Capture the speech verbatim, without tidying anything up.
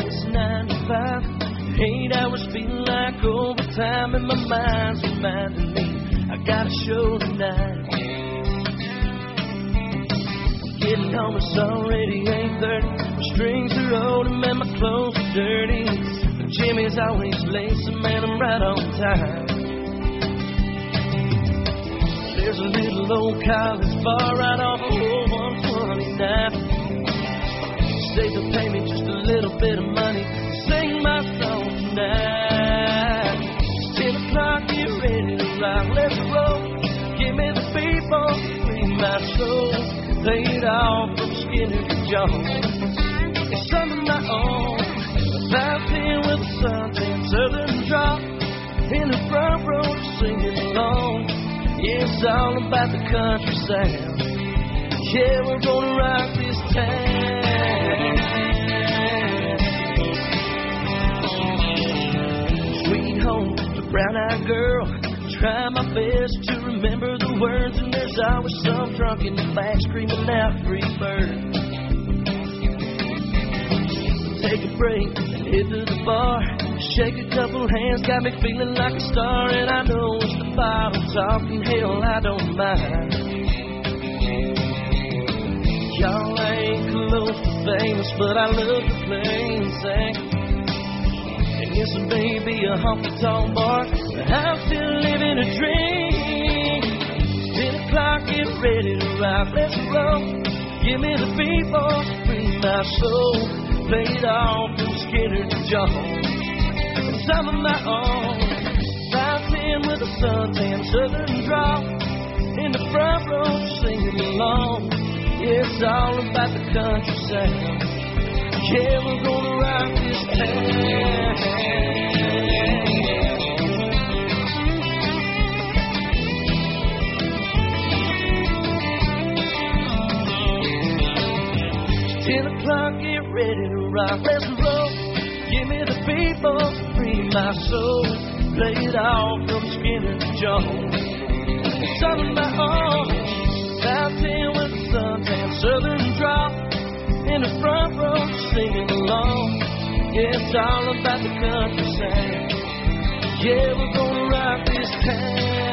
It's nine to five, eight hours feeling like overtime, and my mind's reminding me I got a show tonight. Getting home, it's already eight thirty. My strings are old and man, my clothes are dirty. But Jimmy's always late, so man, I'm right on time. There's a little old college bar right off of one twenty-nine. Say they'll pay me just a little bit of money to sing my song tonight. It's ten o'clock, get ready to rock, let's roll. Give me the people, free my soul. Play it all from Skinner to Jones. It's something of my own. About ten with the suntan southern drop. In the front row singing along. Yeah, it's all about the country sound. Yeah, we're gonna rock this town. Sweet home, the brown-eyed girl. Try my best to remember the words, and there's always some drunk in the back screaming out free bird. Take a break and head to the bar. Shake a couple hands, got me feeling like a star. And I know it's the bottle talking, hell, I don't mind. Y'all ain't close to famous, but I love to play and sing. And yes, it may be a honky-tonk bar, but I'm still living a dream. Ten o'clock, get ready to rock, let's roll. Give me the people, free my soul. Play it all from Skinner to Jones. And some of my own. Five ten with a suntan southern drop. In the front row singing along. Yeah, it's all about the country sound. Yeah, we're gonna rock this town. Ten o'clock, get ready to rock, let's roll. Give me the people, free my soul. Play it all from Skinner to Jones. It's all of my own. About ten with the suntan southern drop. In the front row singing along. Yeah, it's all about the country sound. Yeah, we're gonna rock this town.